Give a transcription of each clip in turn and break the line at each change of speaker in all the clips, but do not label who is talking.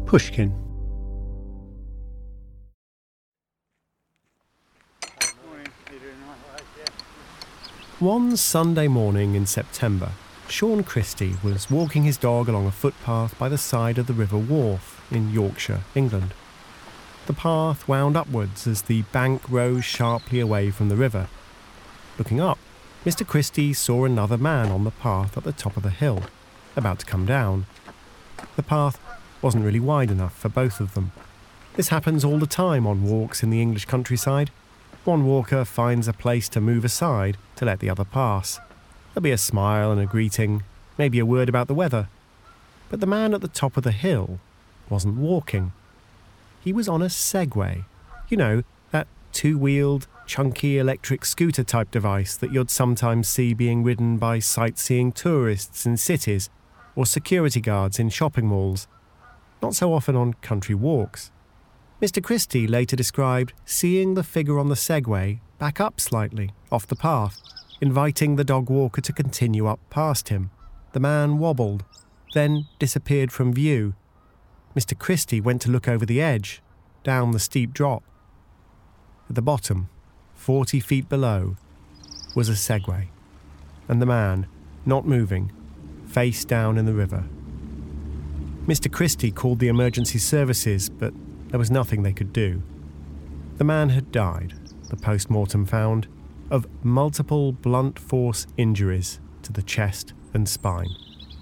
Pushkin. One Sunday morning in September, Sean Christie was walking his dog along a footpath by the side of the River Wharfe in Yorkshire, England. The path wound upwards as the bank rose sharply away from the river. Looking up, Mr. Christie saw another man on the path at the top of the hill, about to come down. The path wasn't really wide enough for both of them. This happens all the time on walks in the English countryside. One walker finds a place to move aside to let the other pass. There'll be a smile and a greeting, maybe a word about the weather. But the man at the top of the hill wasn't walking. He was on a Segway. You know, that two-wheeled, chunky electric scooter-type device that you'd sometimes see being ridden by sightseeing tourists in cities or security guards in shopping malls. Not so often on country walks. Mr. Christie later described seeing the figure on the Segway back up slightly off the path, inviting the dog walker to continue up past him. The man wobbled, then disappeared from view. Mr. Christie went to look over the edge, down the steep drop. At the bottom, 40 feet below, was a Segway, and the man, not moving, face down in the river. Mr. Christie called the emergency services, but there was nothing they could do. The man had died, the post-mortem found, of multiple blunt force injuries to the chest and spine.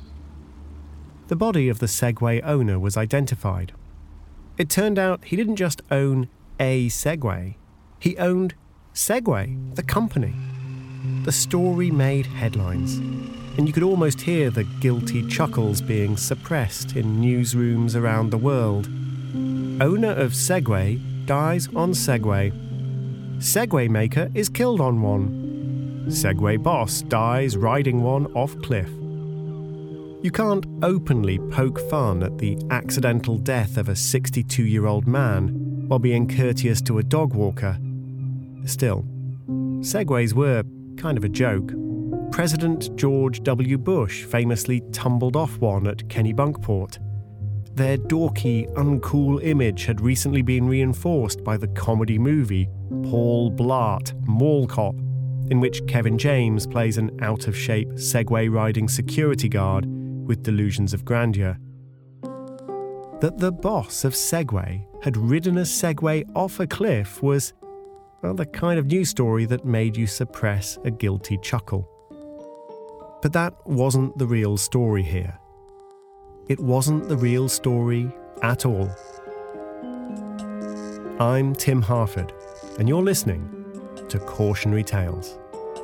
The body of the Segway owner was identified. It turned out he didn't just own a Segway, he owned Segway, the company. The story made headlines, and you could almost hear the guilty chuckles being suppressed in newsrooms around the world. Owner of Segway dies on Segway. Segway maker is killed on one. Segway boss dies riding one off cliff. You can't openly poke fun at the accidental death of a 62-year-old man while being courteous to a dog walker. Still, Segways were kind of a joke. President George W. Bush famously tumbled off one at Kennebunkport. Their dorky, uncool image had recently been reinforced by the comedy movie Paul Blart, Mall Cop, in which Kevin James plays an out-of-shape Segway-riding security guard with delusions of grandeur. That the boss of Segway had ridden a Segway off a cliff was, well, the kind of news story that made you suppress a guilty chuckle. But that wasn't the real story here. It wasn't the real story at all. I'm Tim Harford, and you're listening to Cautionary Tales.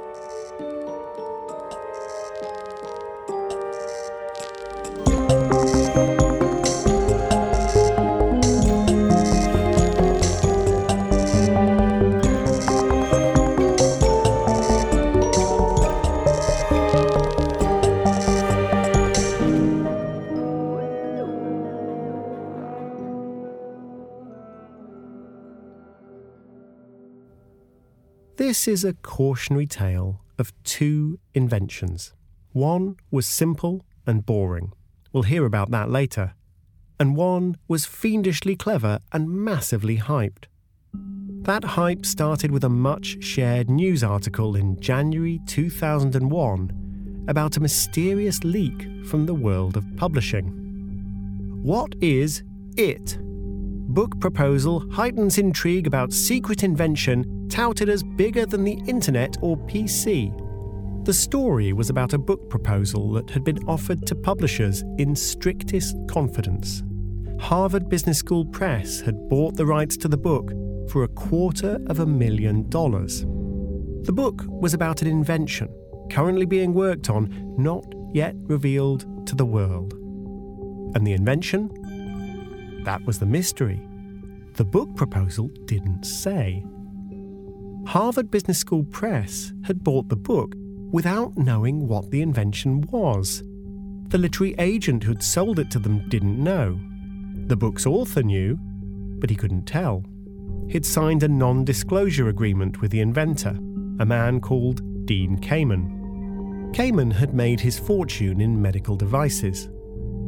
This is a cautionary tale of two inventions. One was simple and boring. We'll hear about that later. And one was fiendishly clever and massively hyped. That hype started with a much-shared news article in January 2001 about a mysterious leak from the world of publishing. What is it? Book proposal heightens intrigue about secret invention touted as bigger than the internet or PC. The story was about a book proposal that had been offered to publishers in strictest confidence. Harvard Business School Press had bought the rights to the book for $250,000. The book was about an invention currently being worked on, not yet revealed to the world. And the invention? That was the mystery. The book proposal didn't say. Harvard Business School Press had bought the book without knowing what the invention was. The literary agent who'd sold it to them didn't know. The book's author knew, but he couldn't tell. He'd signed a non-disclosure agreement with the inventor, a man called Dean Kamen. Kamen had made his fortune in medical devices.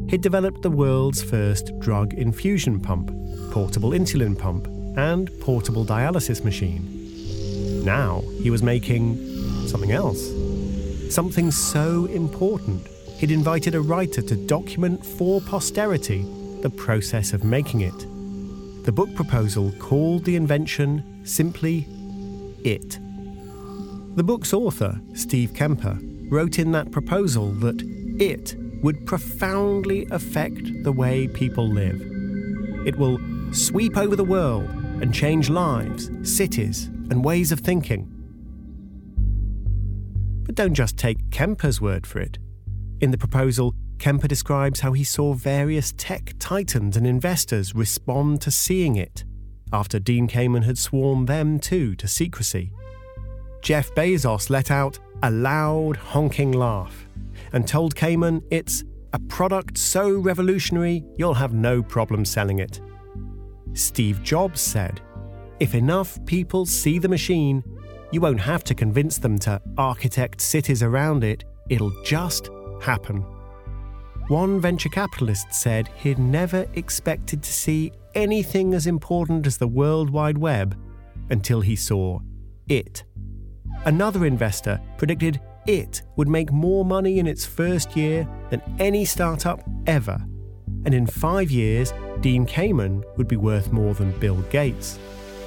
he'd developed the world's first drug infusion pump, portable insulin pump, and portable dialysis machine. Now he was making something else. Something so important, he'd invited a writer to document for posterity the process of making it. The book proposal called the invention simply IT. The book's author, Steve Kemper, wrote in that proposal that IT would profoundly affect the way people live. It will sweep over the world and change lives, cities, and ways of thinking. But don't just take Kemper's word for it. In the proposal, Kemper describes how he saw various tech titans and investors respond to seeing it, after Dean Kamen had sworn them too to secrecy. Jeff Bezos let out a loud, honking laugh and told Kamen it's a product so revolutionary you'll have no problem selling it. Steve Jobs said, "If enough people see the machine, you won't have to convince them to architect cities around it, it'll just happen." One venture capitalist said he'd never expected to see anything as important as the World Wide Web until he saw it. Another investor predicted it would make more money in its first year than any startup ever, and in 5 years, Dean Kamen would be worth more than Bill Gates.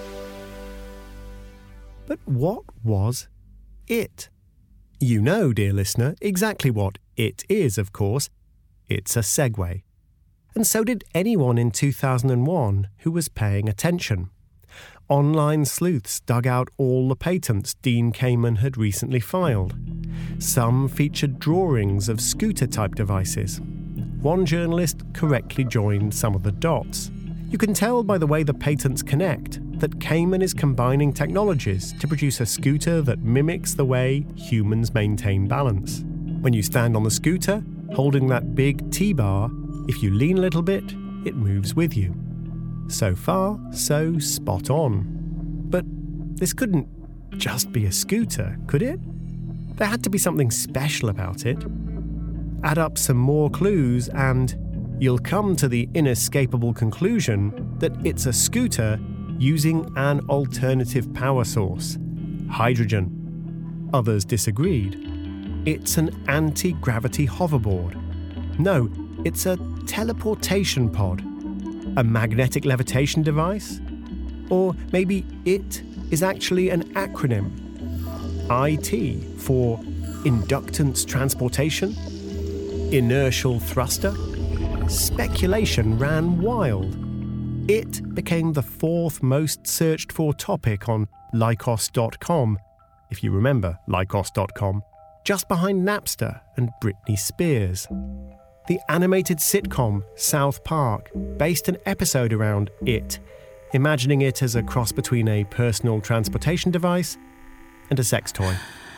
But what was it? You know, dear listener, exactly what it is, of course. It's a Segway. And so did anyone in 2001 who was paying attention. Online sleuths dug out all the patents Dean Kamen had recently filed. Some featured drawings of scooter-type devices. One journalist correctly joined some of the dots. You can tell by the way the patents connect that Kamen is combining technologies to produce a scooter that mimics the way humans maintain balance. When you stand on the scooter, holding that big T-bar, if you lean a little bit, it moves with you. So far, so spot on. But this couldn't just be a scooter, could it? There had to be something special about it. Add up some more clues and you'll come to the inescapable conclusion that it's a scooter using an alternative power source, hydrogen. Others disagreed. It's an anti-gravity hoverboard. No, it's a teleportation pod. A magnetic levitation device? Or maybe it is actually an acronym. IT for inductance transportation? Inertial thruster? Speculation ran wild. It became the 4th most searched for topic on Lycos.com, if you remember Lycos.com, just behind Napster and Britney Spears. The animated sitcom South Park based an episode around it, imagining it as a cross between a personal transportation device and a sex toy.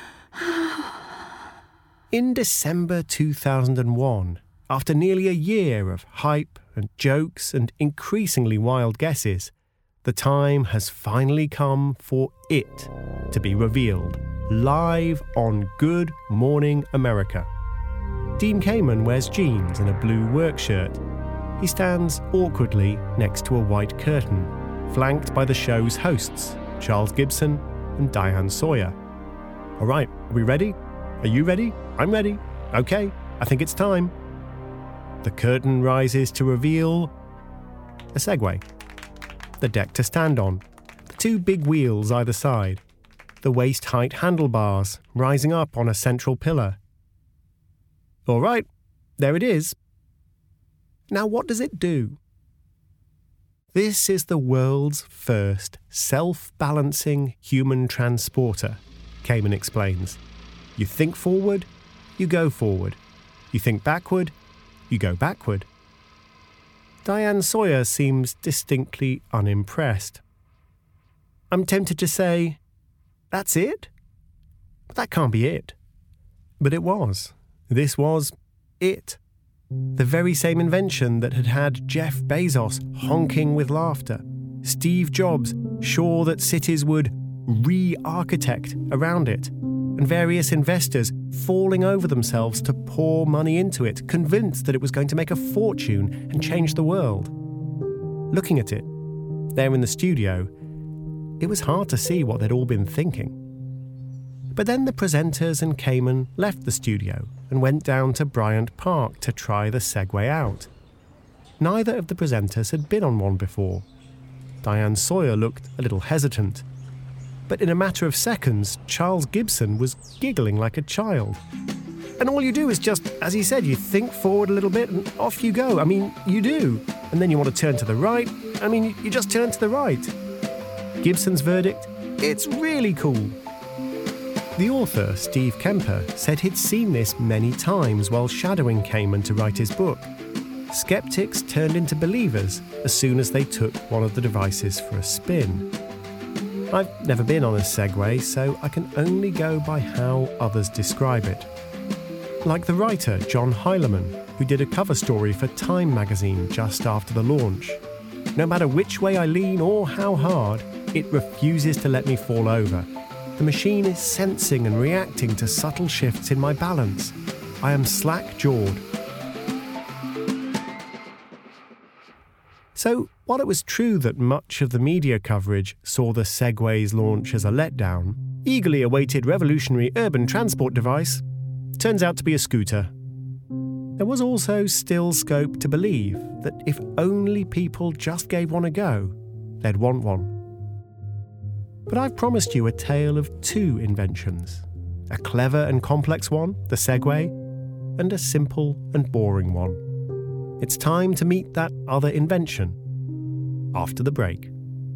In December 2001, after nearly a year of hype and jokes and increasingly wild guesses, the time has finally come for it to be revealed, live on Good Morning America. Dean Kamen wears jeans and a blue work shirt. He stands awkwardly next to a white curtain, flanked by the show's hosts, Charles Gibson and Diane Sawyer. All right, are we ready? Are you ready? I'm ready. Okay, I think it's time. The curtain rises to reveal a Segway. The deck to stand on, the 2 big wheels either side, the waist-height handlebars rising up on a central pillar. All right, there it is. Now what does it do? This is the world's first self-balancing human transporter, Kamen explains. You think forward, you go forward. You think backward, you go backward. Diane Sawyer seems distinctly unimpressed. I'm tempted to say, that's it? But that can't be it. But it was. This was it. The very same invention that had had Jeff Bezos honking with laughter, Steve Jobs sure that cities would re-architect around it, and various investors falling over themselves to pour money into it, convinced that it was going to make a fortune and change the world. Looking at it, there in the studio, it was hard to see what they'd all been thinking. But then the presenters and Kamen left the studio and went down to Bryant Park to try the Segway out. Neither of the presenters had been on one before. Diane Sawyer looked a little hesitant. But in a matter of seconds, Charles Gibson was giggling like a child. And all you do is just, as he said, you think forward a little bit and off you go. I mean, you do. And then you want to turn to the right. I mean, you just turn to the right. Gibson's verdict? It's really cool. The author, Steve Kemper, said he'd seen this many times while shadowing Kamen to write his book. Skeptics turned into believers as soon as they took one of the devices for a spin. I've never been on a Segway, so I can only go by how others describe it. Like the writer John Heilemann, who did a cover story for Time magazine just after the launch. No matter which way I lean or how hard, it refuses to let me fall over. The machine is sensing and reacting to subtle shifts in my balance. I am slack-jawed. So, while it was true that much of the media coverage saw the Segway's launch as a letdown, eagerly awaited revolutionary urban transport device turns out to be a scooter. There was also still scope to believe that if only people just gave one a go, they'd want one. But I've promised you a tale of two inventions. A clever and complex one, the Segway, and a simple and boring one. It's time to meet that other invention after the break.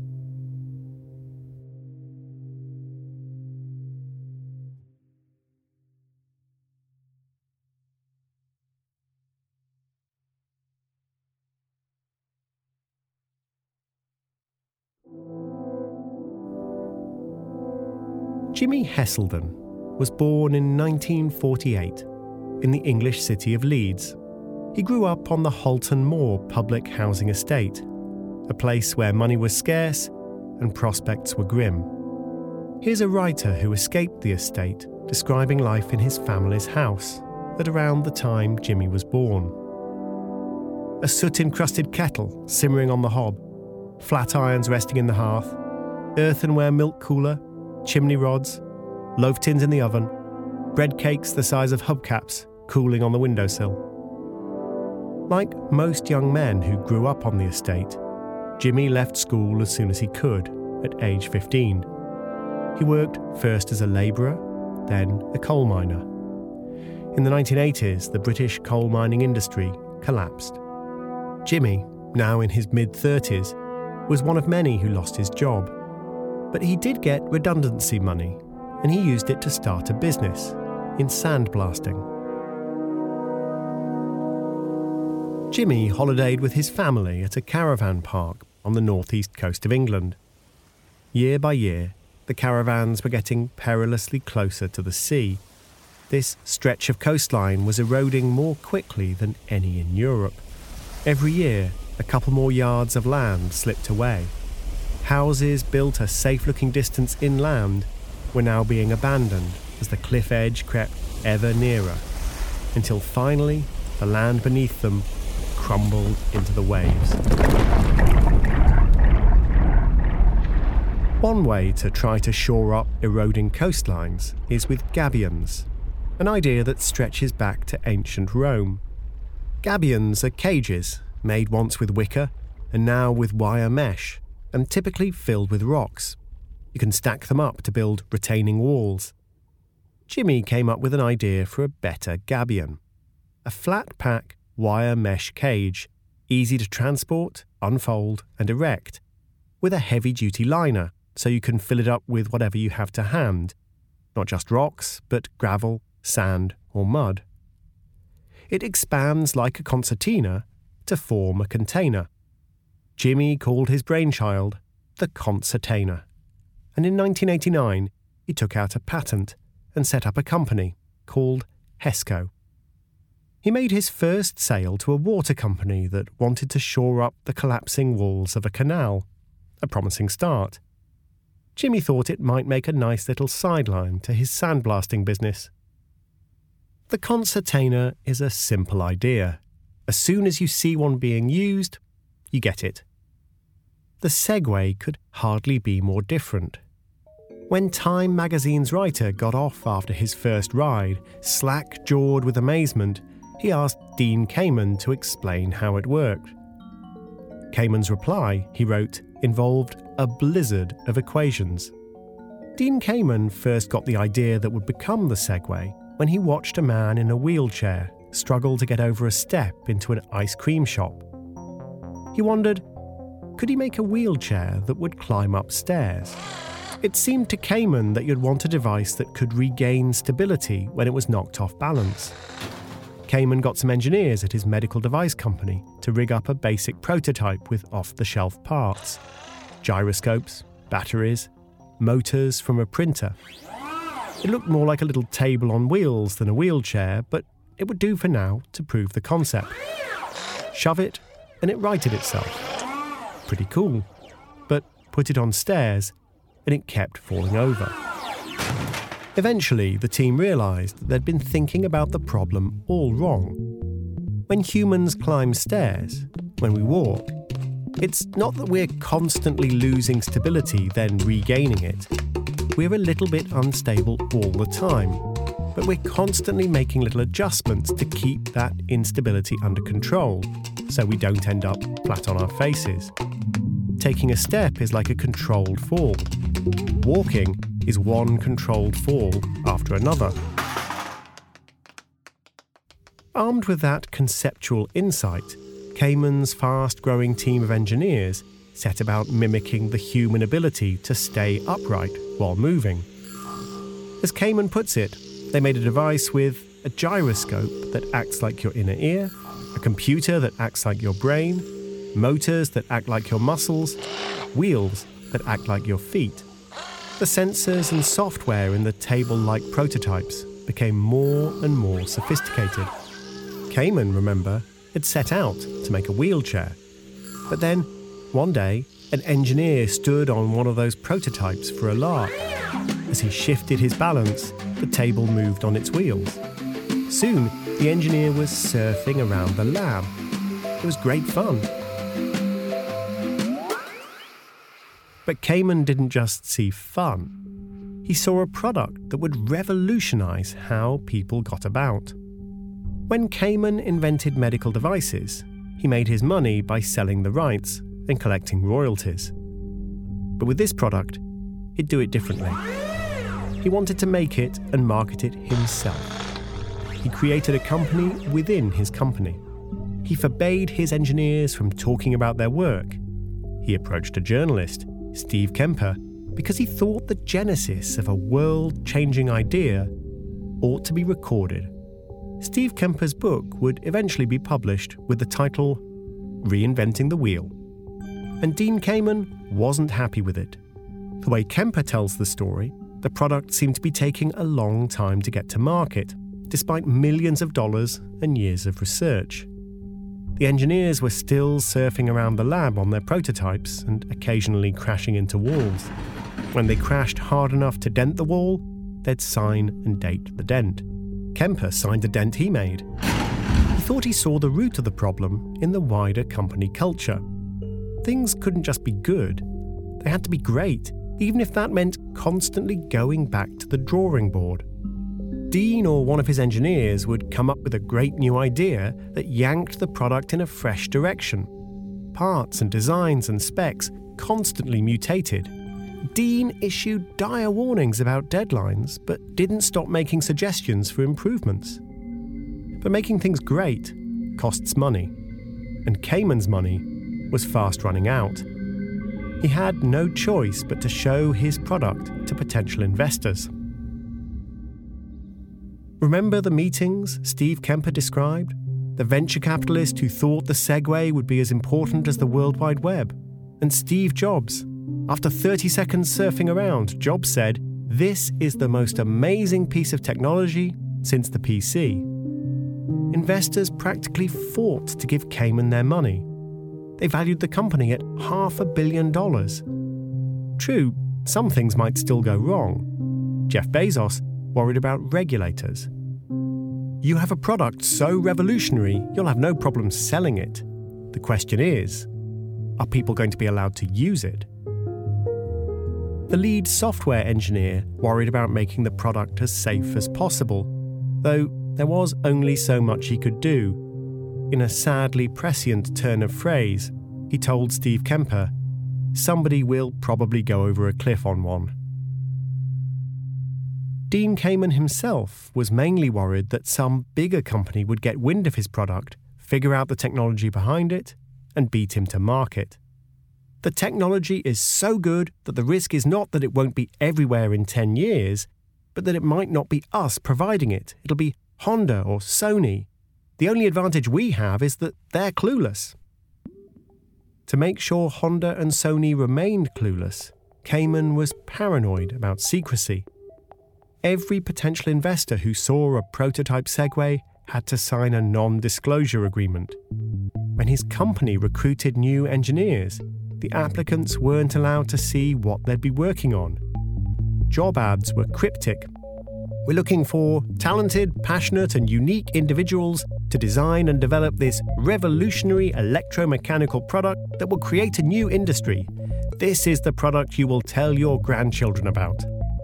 Jimmy Heselden was born in 1948 in the English city of Leeds. He grew up on the Halton Moor public housing estate, a place where money was scarce and prospects were grim. Here's a writer who escaped the estate, describing life in his family's house at around the time Jimmy was born. A soot-encrusted kettle simmering on the hob, flat irons resting in the hearth, earthenware milk cooler, chimney rods, loaf tins in the oven, bread cakes the size of hubcaps cooling on the windowsill. Like most young men who grew up on the estate, Jimmy left school as soon as he could, at age 15. He worked first as a labourer, then a coal miner. In the 1980s, the British coal mining industry collapsed. Jimmy, now in his mid-30s, was one of many who lost his job. But he did get redundancy money, and he used it to start a business in sandblasting. Jimmy holidayed with his family at a caravan park on the northeast coast of England. Year by year, the caravans were getting perilously closer to the sea. This stretch of coastline was eroding more quickly than any in Europe. Every year, a couple more yards of land slipped away. Houses built a safe-looking distance inland were now being abandoned as the cliff edge crept ever nearer, until finally the land beneath them crumbled into the waves. One way to try to shore up eroding coastlines is with gabions, an idea that stretches back to ancient Rome. Gabions are cages made once with wicker and now with wire mesh, and typically filled with rocks. You can stack them up to build retaining walls. Jimmy came up with an idea for a better gabion. A flat-pack wire mesh cage, easy to transport, unfold and erect, with a heavy-duty liner so you can fill it up with whatever you have to hand, not just rocks, but gravel, sand or mud. It expands like a concertina to form a container. Jimmy called his brainchild the Concertainer, and in 1989 he took out a patent and set up a company called Hesco. He made his first sale to a water company that wanted to shore up the collapsing walls of a canal, a promising start. Jimmy thought it might make a nice little sideline to his sandblasting business. The concertina is a simple idea. As soon as you see one being used, you get it. The Segway could hardly be more different. When Time magazine's writer got off after his first ride, slack-jawed with amazement, he asked Dean Kamen to explain how it worked. Kamen's reply, he wrote, involved a blizzard of equations. Dean Kamen first got the idea that would become the Segway when he watched a man in a wheelchair struggle to get over a step into an ice cream shop. He wondered, could he make a wheelchair that would climb up stairs? It seemed to Kamen that you'd want a device that could regain stability when it was knocked off balance. Kamen got some engineers at his medical device company to rig up a basic prototype with off-the-shelf parts. Gyroscopes, batteries, motors from a printer. It looked more like a little table on wheels than a wheelchair, but it would do for now to prove the concept. Shove it, and it righted itself. Pretty cool. But put it on stairs, and it kept falling over. Eventually, the team realised that they'd been thinking about the problem all wrong. When humans climb stairs, when we walk, it's not that we're constantly losing stability, then regaining it. We're a little bit unstable all the time, but we're constantly making little adjustments to keep that instability under control, so we don't end up flat on our faces. Taking a step is like a controlled fall. Walking is one controlled fall after another. Armed with that conceptual insight, Kamen's fast-growing team of engineers set about mimicking the human ability to stay upright while moving. As Kamen puts it, they made a device with a gyroscope that acts like your inner ear, a computer that acts like your brain, motors that act like your muscles, wheels that act like your feet. The sensors and software in the table-like prototypes became more and more sophisticated. Kamen, remember, had set out to make a wheelchair. But then, one day, an engineer stood on one of those prototypes for a lark. As he shifted his balance, the table moved on its wheels. Soon, the engineer was surfing around the lab. It was great fun. But Kamen didn't just see fun. He saw a product that would revolutionise how people got about. When Kamen invented medical devices, he made his money by selling the rights and collecting royalties. But with this product, he'd do it differently. He wanted to make it and market it himself. He created a company within his company. He forbade his engineers from talking about their work. He approached a journalist, Steve Kemper, because he thought the genesis of a world-changing idea ought to be recorded. Steve Kemper's book would eventually be published with the title Reinventing the Wheel. And Dean Kamen wasn't happy with it. The way Kemper tells the story, the product seemed to be taking a long time to get to market, despite millions of dollars and years of research. The engineers were still surfing around the lab on their prototypes and occasionally crashing into walls. When they crashed hard enough to dent the wall, they'd sign and date the dent. Kemper signed the dent he made. He thought he saw the root of the problem in the wider company culture. Things couldn't just be good. They had to be great, even if that meant constantly going back to the drawing board. Dean or one of his engineers would come up with a great new idea that yanked the product in a fresh direction. Parts and designs and specs constantly mutated. Dean issued dire warnings about deadlines, but didn't stop making suggestions for improvements. But making things great costs money, and Kamen's money was fast running out. He had no choice but to show his product to potential investors. Remember the meetings Steve Kemper described? The venture capitalist who thought the Segway would be as important as the World Wide Web? And Steve Jobs? After 30 seconds surfing around, Jobs said, "This is the most amazing piece of technology since the PC." Investors practically fought to give Kamen their money. They valued the company at $500 million. True, some things might still go wrong. Jeff Bezos worried about regulators. You have a product so revolutionary, you'll have no problem selling it. The question is, are people going to be allowed to use it? The lead software engineer worried about making the product as safe as possible, though there was only so much he could do. In a sadly prescient turn of phrase, he told Steve Kemper, "Somebody will probably go over a cliff on one." Dean Kamen himself was mainly worried that some bigger company would get wind of his product, figure out the technology behind it, and beat him to market. The technology is so good that the risk is not that it won't be everywhere in 10 years, but that it might not be us providing it. It'll be Honda or Sony. The only advantage we have is that they're clueless. To make sure Honda and Sony remained clueless, Kamen was paranoid about secrecy. Every potential investor who saw a prototype Segway had to sign a non-disclosure agreement. When his company recruited new engineers, the applicants weren't allowed to see what they'd be working on. Job ads were cryptic. "We're looking for talented, passionate, and unique individuals to design and develop this revolutionary electromechanical product that will create a new industry. This is the product you will tell your grandchildren about."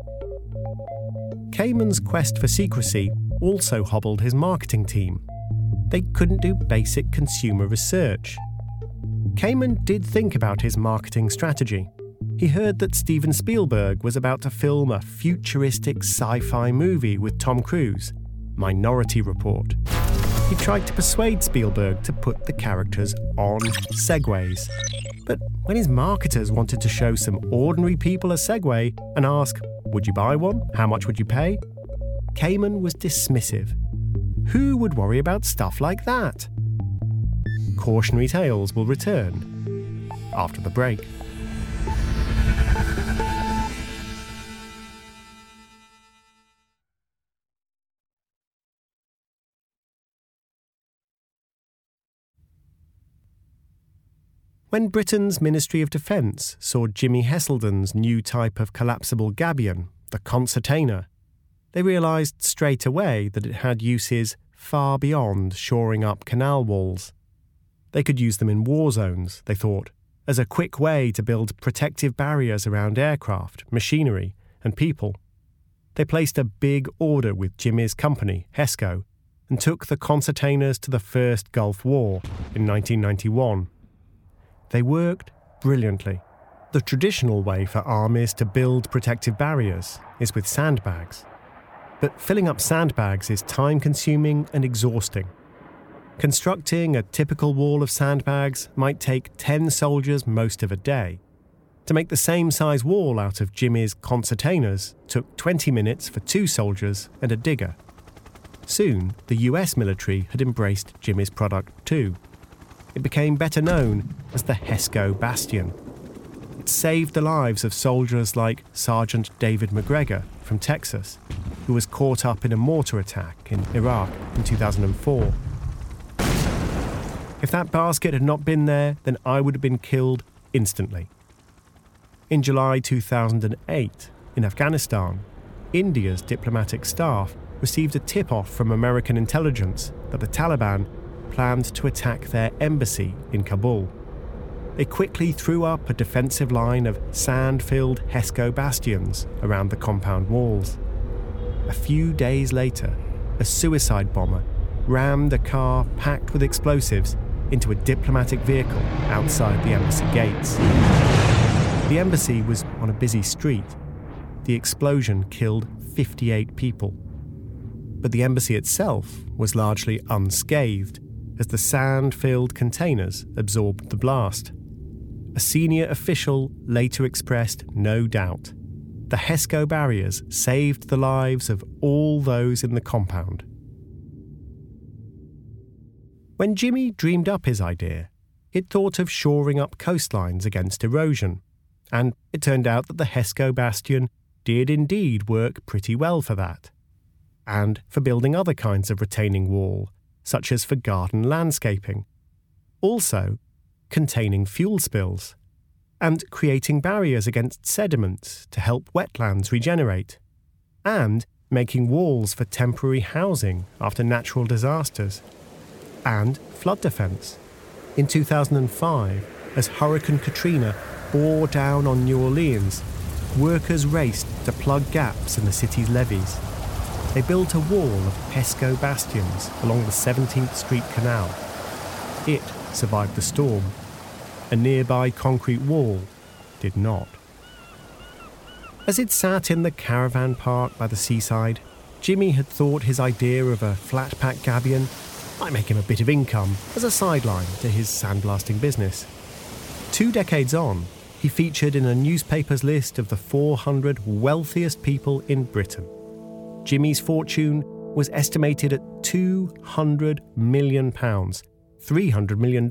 Kamen's quest for secrecy also hobbled his marketing team. They couldn't do basic consumer research. Kamen did think about his marketing strategy. He heard that Steven Spielberg was about to film a futuristic sci-fi movie with Tom Cruise, Minority Report. He tried to persuade Spielberg to put the characters on Segways. But when his marketers wanted to show some ordinary people a Segway and ask, "Would you buy one? How much would you pay?" Kamen was dismissive. Who would worry about stuff like that? Cautionary Tales will return after the break. When Britain's Ministry of Defence saw Jimmy Heselden's new type of collapsible gabion, the Concertina, they realised straight away that it had uses far beyond shoring up canal walls. They could use them in war zones, they thought, as a quick way to build protective barriers around aircraft, machinery, and people. They placed a big order with Jimmy's company, HESCO, and took the Concertinas to the First Gulf War in 1991. They worked brilliantly. The traditional way for armies to build protective barriers is with sandbags. But filling up sandbags is time-consuming and exhausting. Constructing a typical wall of sandbags might take 10 soldiers most of a day. To make the same size wall out of Jimmy's Concertinas took 20 minutes for 2 soldiers and a digger. Soon, the US military had embraced Jimmy's product too. It became better known as the HESCO Bastion. It saved the lives of soldiers like Sergeant David McGregor from Texas, who was caught up in a mortar attack in Iraq in 2004. If that basket had not been there, then I would have been killed instantly. In July 2008, in Afghanistan, India's diplomatic staff received a tip-off from American intelligence that the Taliban planned to attack their embassy in Kabul. They quickly threw up a defensive line of sand-filled HESCO bastions around the compound walls. A few days later, a suicide bomber rammed a car packed with explosives into a diplomatic vehicle outside the embassy gates. The embassy was on a busy street. The explosion killed 58 people. But the embassy itself was largely unscathed, as the sand-filled containers absorbed the blast. A senior official later expressed no doubt. The HESCO barriers saved the lives of all those in the compound. When Jimmy dreamed up his idea, he'd thought of shoring up coastlines against erosion, and it turned out that the HESCO bastion did indeed work pretty well for that, and for building other kinds of retaining wall, such as for garden landscaping. Also, containing fuel spills. and creating barriers against sediments to help wetlands regenerate, and making walls for temporary housing after natural disasters, and flood defence. In 2005, as Hurricane Katrina bore down on New Orleans, workers raced to plug gaps in the city's levees. They built a wall of Pesco bastions along the 17th Street Canal. It survived the storm. A nearby concrete wall did not. As it sat in the caravan park by the seaside, Jimmy had thought his idea of a flat-pack gabion might make him a bit of income as a sideline to his sandblasting business. 2 decades on, he featured in a newspaper's list of the 400 wealthiest people in Britain. Jimmy's fortune was estimated at £200 million, $300 million.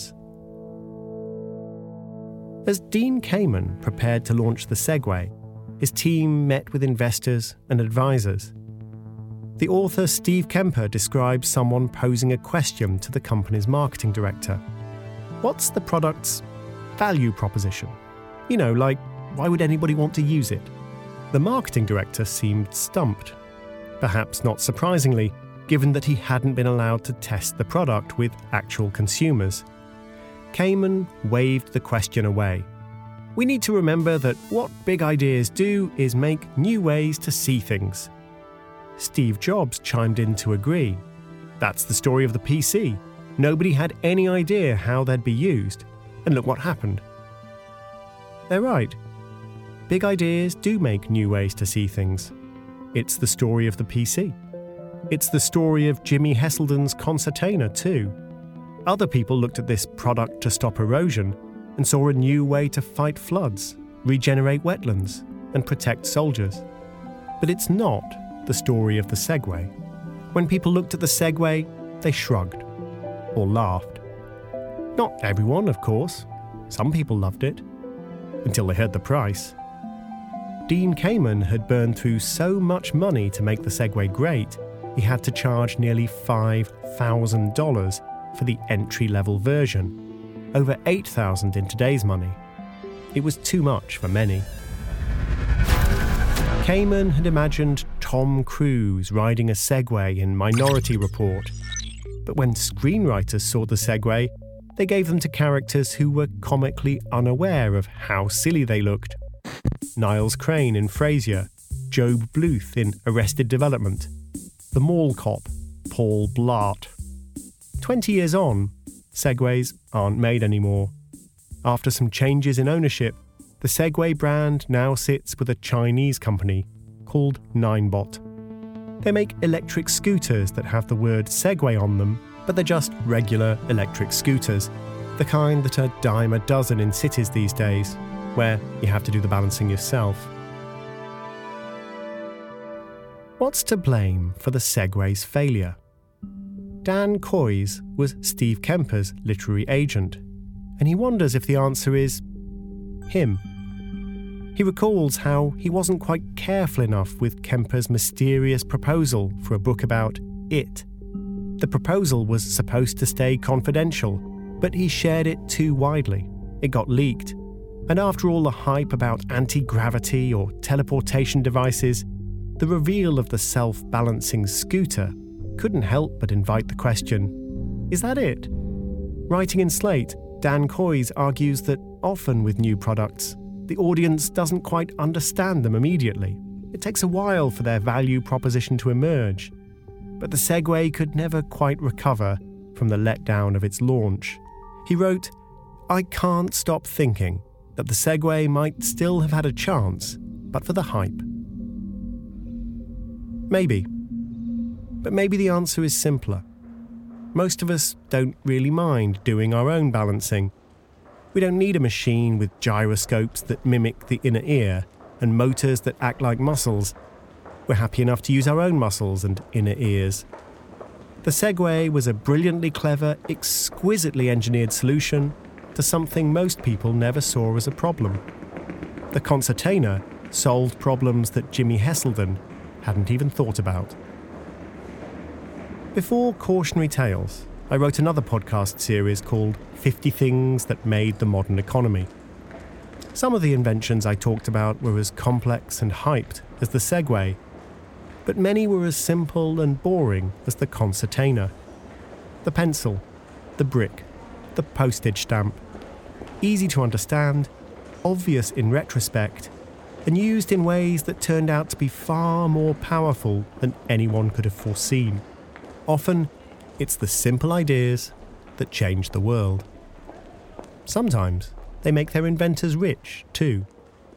As Dean Kamen prepared to launch the Segway, his team met with investors and advisors. The author Steve Kemper describes someone posing a question to the company's marketing director. What's the product's value proposition? You know, like, why would anybody want to use it? The marketing director seemed stumped. Perhaps not surprisingly, given that he hadn't been allowed to test the product with actual consumers. Kamen waved the question away. We need to remember that what big ideas do is make new ways to see things. Steve Jobs chimed in to agree. That's the story of the PC. Nobody had any idea how they'd be used, and look what happened. They're right. Big ideas do make new ways to see things. It's the story of the PC. It's the story of Jimmy Heselden's concertina too. Other people looked at this product to stop erosion and saw a new way to fight floods, regenerate wetlands, and protect soldiers. But it's not the story of the Segway. When people looked at the Segway, they shrugged or laughed. Not everyone, of course. Some people loved it, until they heard the price. Dean Kamen had burned through so much money to make the Segway great, he had to charge nearly $5,000 for the entry-level version, over $8,000 in today's money. It was too much for many. Kamen had imagined Tom Cruise riding a Segway in Minority Report, but when screenwriters saw the Segway, they gave them to characters who were comically unaware of how silly they looked. Niles Crane in Frasier, Job Bluth in Arrested Development, the mall cop, Paul Blart. 20 years on, Segways aren't made anymore. After some changes in ownership, the Segway brand now sits with a Chinese company called Ninebot. They make electric scooters that have the word Segway on them, but they're just regular electric scooters, the kind that are dime a dozen in cities these days, where you have to do the balancing yourself. What's to blame for the Segway's failure? Dan Coys was Steve Kemper's literary agent, and he wonders if the answer is him. He recalls how he wasn't quite careful enough with Kemper's mysterious proposal for a book about it. The proposal was supposed to stay confidential, but he shared it too widely. It got leaked, and after all the hype about anti-gravity or teleportation devices, the reveal of the self-balancing scooter couldn't help but invite the question, is that it? Writing in Slate, Dan Coys argues that often with new products, the audience doesn't quite understand them immediately. It takes a while for their value proposition to emerge. But the Segway could never quite recover from the letdown of its launch. He wrote, "I can't stop thinking that the Segway might still have had a chance, but for the hype." Maybe. But maybe the answer is simpler. Most of us don't really mind doing our own balancing. We don't need a machine with gyroscopes that mimic the inner ear and motors that act like muscles. We're happy enough to use our own muscles and inner ears. The Segway was a brilliantly clever, exquisitely engineered solution to something most people never saw as a problem. The concertina solved problems that Jimmy Heselden hadn't even thought about. Before Cautionary Tales, I wrote another podcast series called 50 Things That Made the Modern Economy. Some of the inventions I talked about were as complex and hyped as the Segway, but many were as simple and boring as the concertina. The pencil, the brick, the postage stamp. Easy to understand, obvious in retrospect, and used in ways that turned out to be far more powerful than anyone could have foreseen. Often, it's the simple ideas that change the world. Sometimes, they make their inventors rich, too.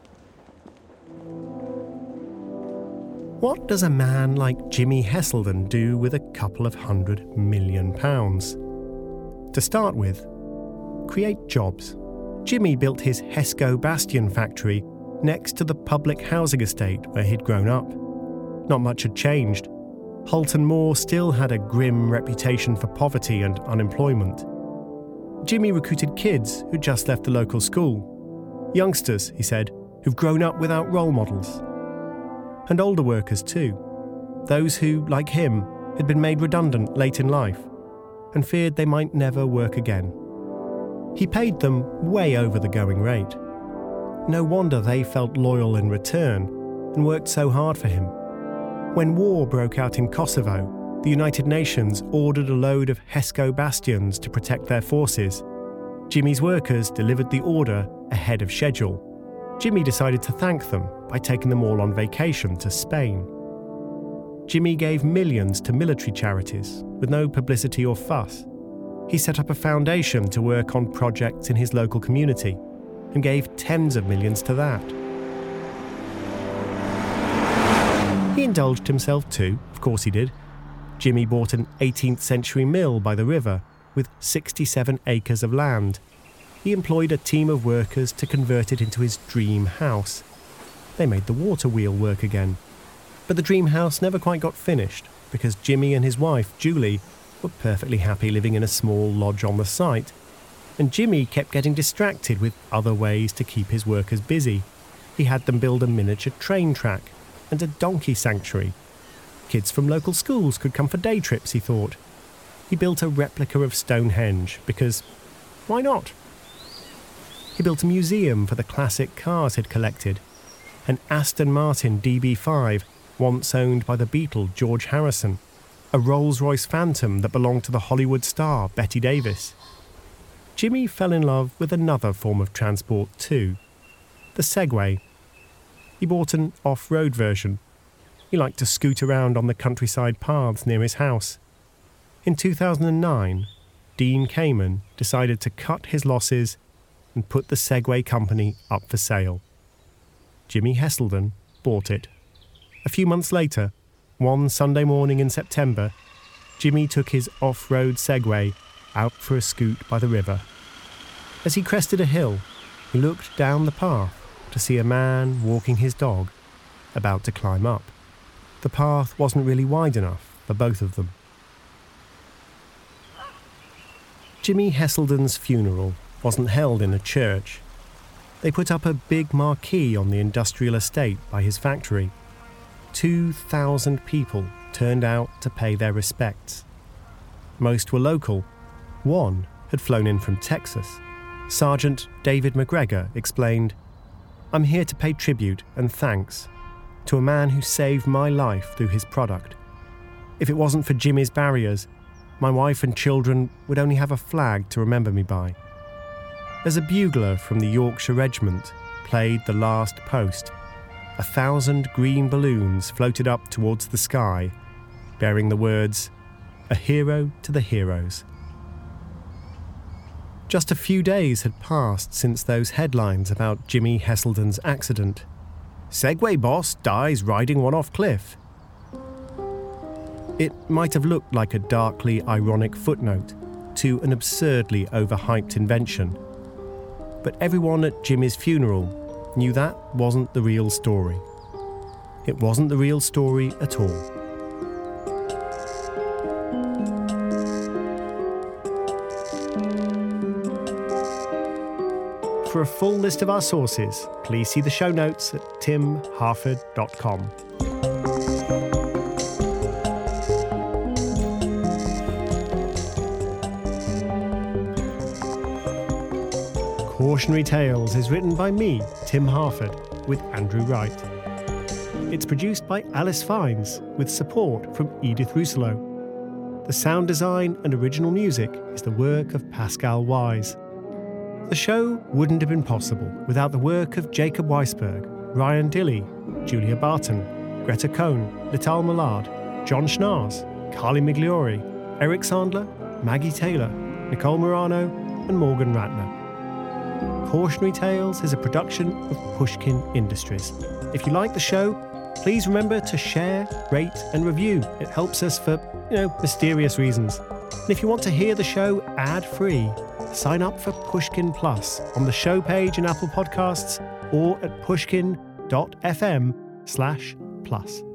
What does a man like Jimmy Heselden do with a couple of £100 million? To start with, create jobs. Jimmy built his Hesco Bastion factory next to the public housing estate where he'd grown up. Not much had changed. Hulton Moor still had a grim reputation for poverty and unemployment. Jimmy recruited kids who'd just left the local school. Youngsters, he said, who've grown up without role models. And older workers too. Those who, like him, had been made redundant late in life and feared they might never work again. He paid them way over the going rate. No wonder they felt loyal in return and worked so hard for him. When war broke out in Kosovo, the United Nations ordered a load of Hesco bastions to protect their forces. Jimmy's workers delivered the order ahead of schedule. Jimmy decided to thank them by taking them all on vacation to Spain. Jimmy gave millions to military charities with no publicity or fuss. He set up a foundation to work on projects in his local community and gave tens of millions to that. He indulged himself too, of course he did. Jimmy bought an 18th century mill by the river with 67 acres of land. He employed a team of workers to convert it into his dream house. They made the water wheel work again. But the dream house never quite got finished because Jimmy and his wife, Julie, were perfectly happy living in a small lodge on the site. And Jimmy kept getting distracted with other ways to keep his workers busy. He had them build a miniature train track and a donkey sanctuary. Kids from local schools could come for day trips, he thought. He built a replica of Stonehenge because, why not? He built a museum for the classic cars he'd collected. An Aston Martin DB5, once owned by the Beatle George Harrison. A Rolls-Royce Phantom that belonged to the Hollywood star Betty Davis. Jimmy fell in love with another form of transport too. The Segway. He bought an off-road version. He liked to scoot around on the countryside paths near his house. In 2009, Dean Kamen decided to cut his losses and put the Segway company up for sale. Jimmy Heselden bought it. A few months later, one Sunday morning in September, Jimmy took his off-road Segway out for a scoot by the river. As he crested a hill, he looked down the path to see a man walking his dog, about to climb up. The path wasn't really wide enough for both of them. Jimmy Heselden's funeral wasn't held in a church. They put up a big marquee on the industrial estate by his factory. 2,000 people turned out to pay their respects. Most were local. One had flown in from Texas. Sergeant David McGregor explained, "I'm here to pay tribute and thanks to a man who saved my life through his product. If it wasn't for Jimmy's barriers, my wife and children would only have a flag to remember me by." As a bugler from the Yorkshire Regiment played the last post, 1,000 green balloons floated up towards the sky, bearing the words, "A hero to the heroes." Just a few days had passed since those headlines about Jimmy Heselden's accident. "Segway boss dies riding one off cliff." It might have looked like a darkly ironic footnote to an absurdly overhyped invention. But everyone at Jimmy's funeral knew that wasn't the real story. It wasn't the real story at all. For a full list of our sources, please see the show notes at timharford.com. Cautionary Tales is written by me, Tim Harford, with Andrew Wright. It's produced by Alice Fiennes, with support from Edith Rousselot. The sound design and original music is the work of Pascal Wise. The show wouldn't have been possible without the work of Jacob Weisberg, Ryan Dilley, Julia Barton, Greta Cohn, Lital Millard, John Schnaars, Carly Migliori, Eric Sandler, Maggie Taylor, Nicole Morano, and Morgan Ratner. Cautionary Tales is a production of Pushkin Industries. If you like the show, please remember to share, rate, and review. It helps us for, mysterious reasons. And if you want to hear the show ad-free, sign up for Pushkin Plus on the show page in Apple Podcasts or at pushkin.fm/plus.